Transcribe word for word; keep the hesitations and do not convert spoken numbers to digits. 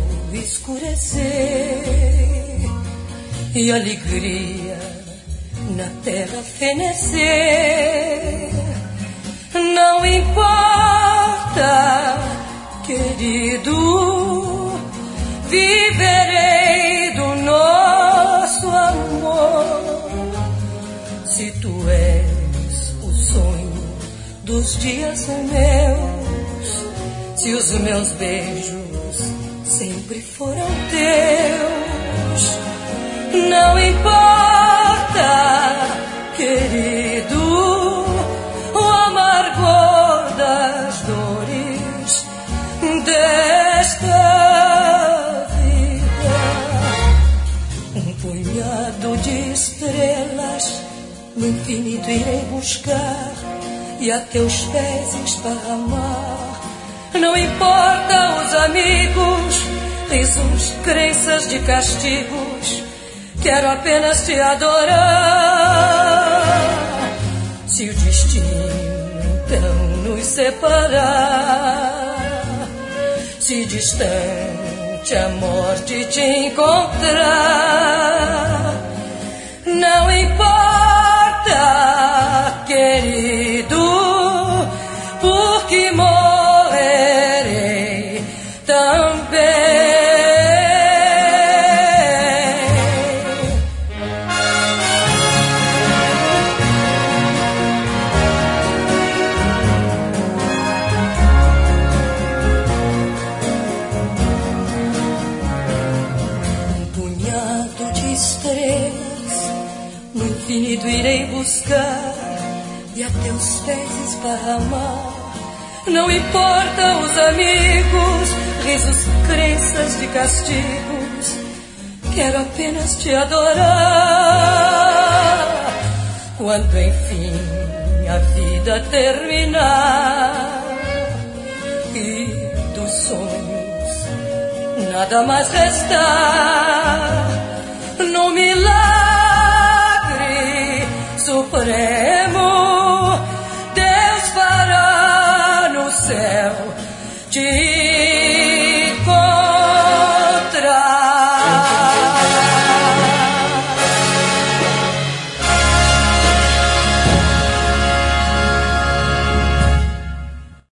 escurecer e alegria na terra fenecer. Não importa, querido, viverei do nosso amor. Se tu és o sonho dos dias meus, se os meus beijos sempre foram teus, não importa, querido, o amargor das dores desta vida. Um punhado de estrelas no infinito irei buscar e a teus pés esparramar. Não importa os amigos, risos, crenças de castigos, quero apenas te adorar. Se o destino então nos separar, se distante a morte te encontrar, não importa, querido, porque morrerei também. Um punhado de estrelas no infinito irei buscar e a teus pés esparramar. Não importa os amigos, risos, crenças de castigos, quero apenas te adorar. Quando enfim a vida terminar e dos sonhos nada mais restar, no milagre supremo Deus fará no céu te